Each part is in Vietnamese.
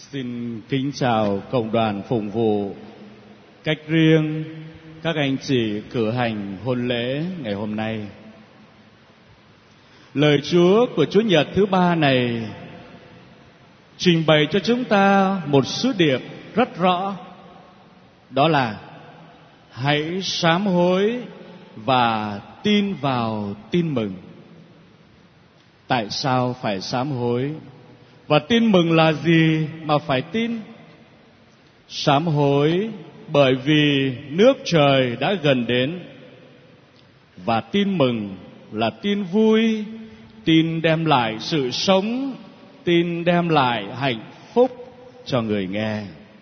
Xin kính chào cộng đoàn phụng vụ cách riêng, các anh chị cử hành hôn lễ ngày hôm nay. Lời Chúa của Chúa Nhật thứ ba này trình bày cho chúng ta một sứ điệp rất rõ, đó là hãy sám hối và tin vào tin mừng. Tại sao phải sám hối? Và tin mừng là gì mà phải tin? Sám hối bởi vì nước trời đã gần đến. Và tin mừng là tin vui, tin đem lại sự sống, tin đem lại hạnh phúc cho người nghe.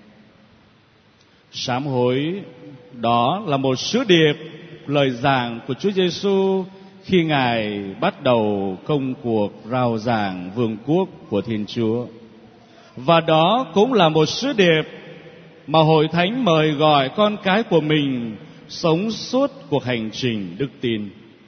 Sám hối đó là một sứ điệp, lời giảng của Chúa Giêsu khi Ngài bắt đầu công cuộc rao giảng vương quốc của Thiên Chúa. Và đó cũng là một sứ điệp mà Hội Thánh mời gọi con cái của mình sống suốt cuộc hành trình đức tin.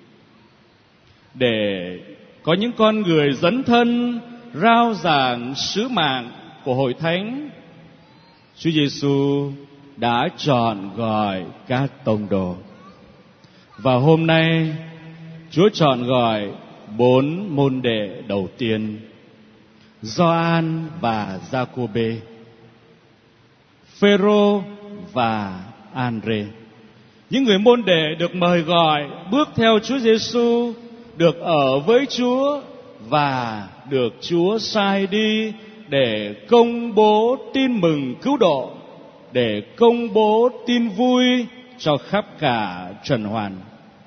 Để có những con người dấn thân rao giảng sứ mạng của Hội Thánh, Chúa Giêsu đã chọn gọi các tông đồ. Và hôm nay Chúa chọn gọi 4 môn đệ đầu tiên: Gioan và Giacôbê, Phêrô và Andre. Những người môn đệ được mời gọi bước theo Chúa Giêsu, được ở với Chúa và được Chúa sai đi để công bố tin mừng cứu độ, để công bố tin vui cho khắp cả trần hoàn.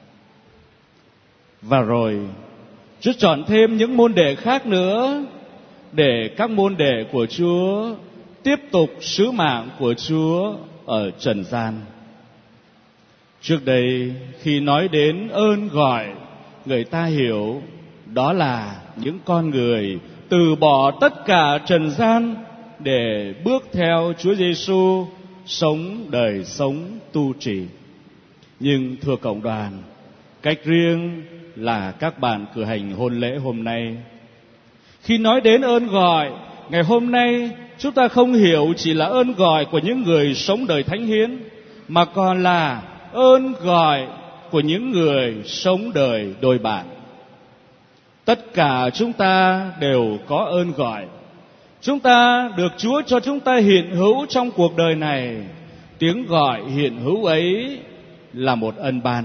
Và rồi Chúa chọn thêm những môn đệ khác nữa để các môn đệ của Chúa tiếp tục sứ mạng của Chúa ở trần gian. Trước đây khi nói đến ơn gọi, người ta hiểu đó là những con người từ bỏ tất cả trần gian để bước theo Chúa Giêsu, sống đời sống tu trì. Nhưng thưa cộng đoàn, cách riêng là các bạn cử hành hôn lễ hôm nay, khi nói đến ơn gọi ngày hôm nay, chúng ta không hiểu chỉ là ơn gọi của những người sống đời thánh hiến, mà còn là ơn gọi của những người sống đời đôi bạn. Tất cả chúng ta đều có ơn gọi. Chúng ta được Chúa cho chúng ta hiện hữu trong cuộc đời này. Tiếng gọi hiện hữu ấy là một ân ban.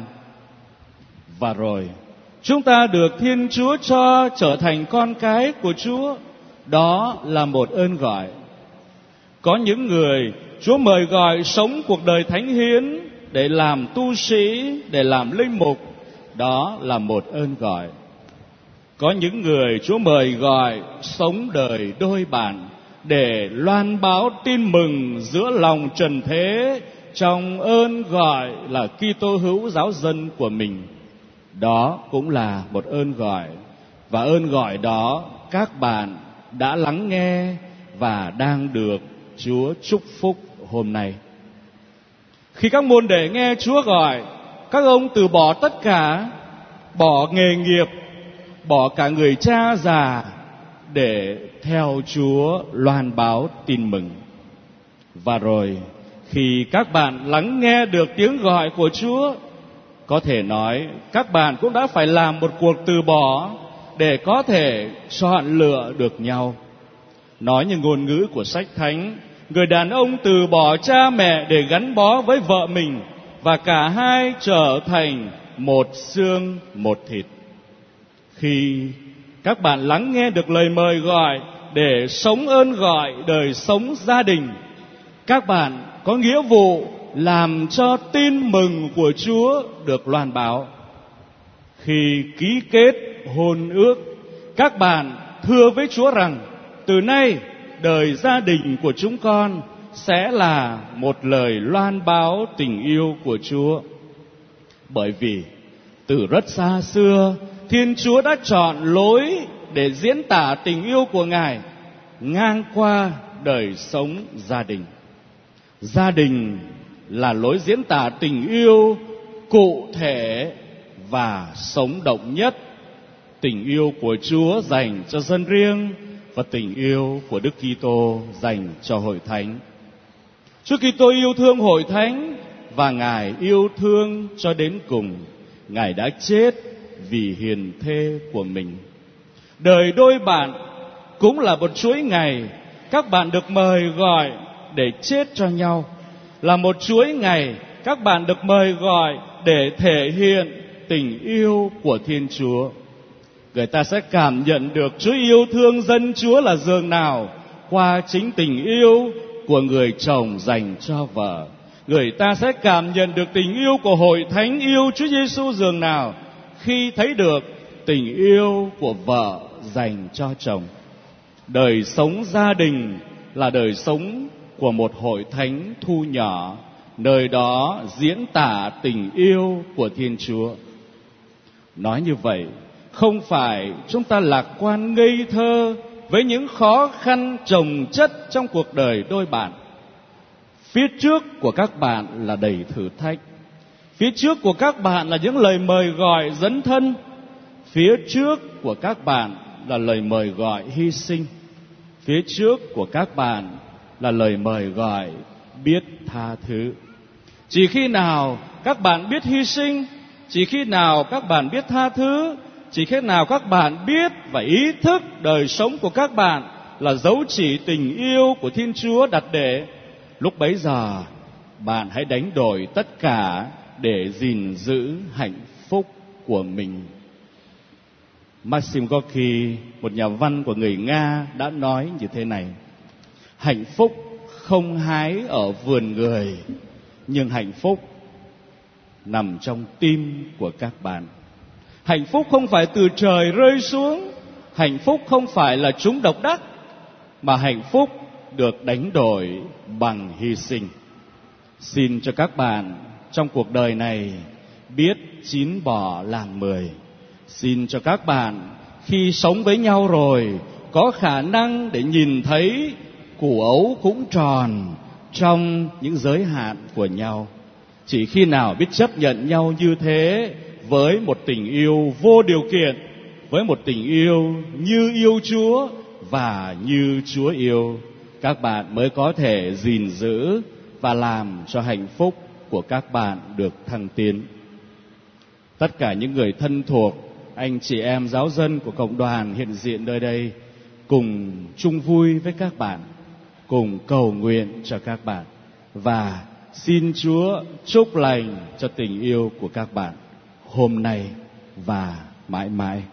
Và rồi chúng ta được Thiên Chúa cho trở thành con cái của Chúa. Đó là một ơn gọi. Có những người Chúa mời gọi sống cuộc đời thánh hiến để làm tu sĩ, để làm linh mục. Đó là một ơn gọi. Có những người Chúa mời gọi sống đời đôi bạn để loan báo tin mừng giữa lòng trần thế trong ơn gọi là Kitô hữu giáo dân của mình. Đó cũng là một ơn gọi. Và ơn gọi đó các bạn đã lắng nghe và đang được Chúa chúc phúc hôm nay. Khi các môn đệ nghe Chúa gọi, các ông từ bỏ tất cả, bỏ nghề nghiệp, bỏ cả người cha già để theo Chúa loan báo tin mừng. Và rồi khi các bạn lắng nghe được tiếng gọi của Chúa, có thể nói các bạn cũng đã phải làm một cuộc từ bỏ để có thể chọn lựa được nhau. Nói như ngôn ngữ của sách Thánh, người đàn ông từ bỏ cha mẹ để gắn bó với vợ mình, và cả hai trở thành một xương một thịt. Khi các bạn lắng nghe được lời mời gọi để sống ơn gọi đời sống gia đình, các bạn có nghĩa vụ làm cho tin mừng của Chúa được loan báo. Khi ký kết hôn ước, các bạn thưa với Chúa rằng từ nay đời gia đình của chúng con sẽ là một lời loan báo tình yêu của Chúa. Bởi vì từ rất xa xưa, Thiên Chúa đã chọn lối để diễn tả tình yêu của Ngài ngang qua đời sống gia đình. Gia đình là lối diễn tả tình yêu cụ thể và sống động nhất. Tình yêu của Chúa dành cho dân riêng và tình yêu của Đức Kitô dành cho hội thánh. Chúa Kitô yêu thương hội thánh và Ngài yêu thương cho đến cùng. Ngài đã chết vì hiền thê của mình. Đời đôi bạn cũng là một chuỗi ngày các bạn được mời gọi để chết cho nhau, là một chuỗi ngày các bạn được mời gọi để thể hiện tình yêu của Thiên Chúa. Người ta sẽ cảm nhận được Chúa yêu thương dân Chúa là dường nào qua chính tình yêu của người chồng dành cho vợ. Người ta sẽ cảm nhận được tình yêu của hội thánh yêu Chúa Giêsu dường nào khi thấy được tình yêu của vợ dành cho chồng. Đời sống gia đình là đời sống của một hội thánh thu nhỏ, nơi đó diễn tả tình yêu của Thiên Chúa. Nói như vậy, không phải chúng ta lạc quan ngây thơ với những khó khăn chồng chất trong cuộc đời đôi bạn. Phía trước của các bạn là đầy thử thách. Phía trước của các bạn là những lời mời gọi dấn thân. Phía trước của các bạn là lời mời gọi hy sinh. Phía trước của các bạn là lời mời gọi biết tha thứ. Chỉ khi nào các bạn biết hy sinh, chỉ khi nào các bạn biết tha thứ, chỉ khi nào các bạn biết và ý thức đời sống của các bạn là dấu chỉ tình yêu của Thiên Chúa đặt để, lúc bấy giờ bạn hãy đánh đổi tất cả để gìn giữ hạnh phúc của mình. Maxim Gorky, một nhà văn của người Nga, đã nói như thế này: hạnh phúc không hái ở vườn người, nhưng hạnh phúc nằm trong tim của các bạn. Hạnh phúc không phải từ trời rơi xuống, hạnh phúc không phải là chúng độc đắc, mà hạnh phúc được đánh đổi bằng hy sinh. Xin cho các bạn trong cuộc đời này biết chín bỏ làm 10. Xin cho các bạn khi sống với nhau rồi có khả năng để nhìn thấy củ ấu cũng tròn trong những giới hạn của nhau. Chỉ khi nào biết chấp nhận nhau như thế, với một tình yêu vô điều kiện, với một tình yêu như yêu Chúa và như Chúa yêu, các bạn mới có thể gìn giữ và làm cho hạnh phúc của các bạn được thăng tiến. Tất cả những người thân thuộc, anh chị em giáo dân của cộng đoàn hiện diện nơi đây cùng chung vui với các bạn, cùng cầu nguyện cho các bạn và xin Chúa chúc lành cho tình yêu của các bạn hôm nay và mãi mãi.